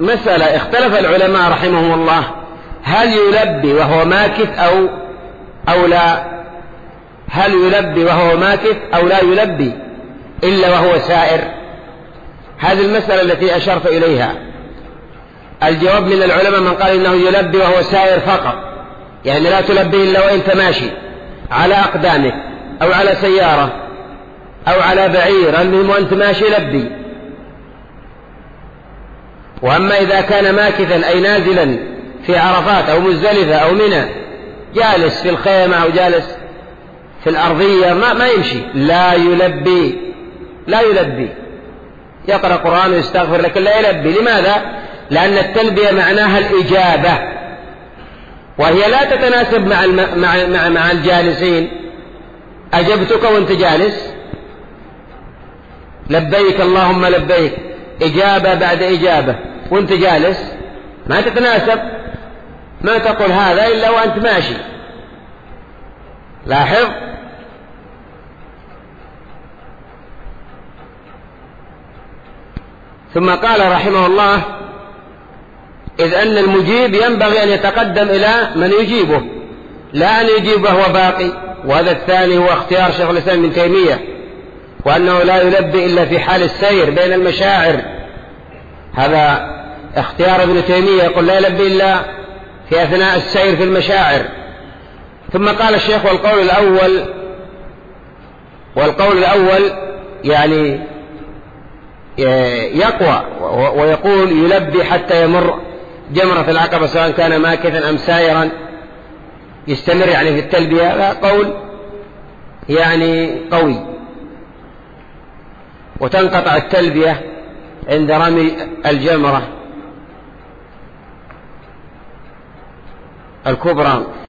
مسألة اختلف العلماء رحمهم الله، هل يلبي وهو ماكث أو لا؟ هل يلبي وهو ماكث أو لا يلبي إلا وهو سائر؟ هذه المسألة التي أشرت إليها. الجواب من العلماء من قال إنه يلبي وهو سائر فقط، يعني لا تلبي إلا وإنت ماشي على أقدامك أو على سيارة أو على بعير، المهم وأنت ماشي لبي. وأما إذا كان ماكثا أي نازلا في عرفات أو مزدلفة أو منى، جالس في الخيمة أو جالس في الأرضية، ما يمشي، لا يلبي، يقرأ قرآن ويستغفر لكن لا يلبي. لماذا؟ لأن التلبية معناها الإجابة، وهي لا تتناسب مع الجالسين. أجبتك وأنت جالس، لبيك اللهم لبيك، إجابة بعد إجابة، وأنت جالس ما تتناسب، ما تقول هذا إلا وأنت ماشي. لاحظ. ثم قال رحمه الله: إذ أن المجيب ينبغي أن يتقدم إلى من يجيبه، لا أن يجيب وهو باقي. وهذا الثاني هو اختيار شيخ الإسلام ابن تيمية، وأنه لا يلبي إلا في حال السير بين المشاعر. هذا اختيار ابن تيمية، يقول لا يلبي إلا في أثناء السير في المشاعر. ثم قال الشيخ: والقول الأول يعني يقوى، ويقول يلبي حتى يمر جمرة العقبة سواء كان ماكثا أم سائرا، يستمر يعني في التلبية. هذا قول يعني قوي. وتنقطع التلبية عند رمي الجمرة الكبرى.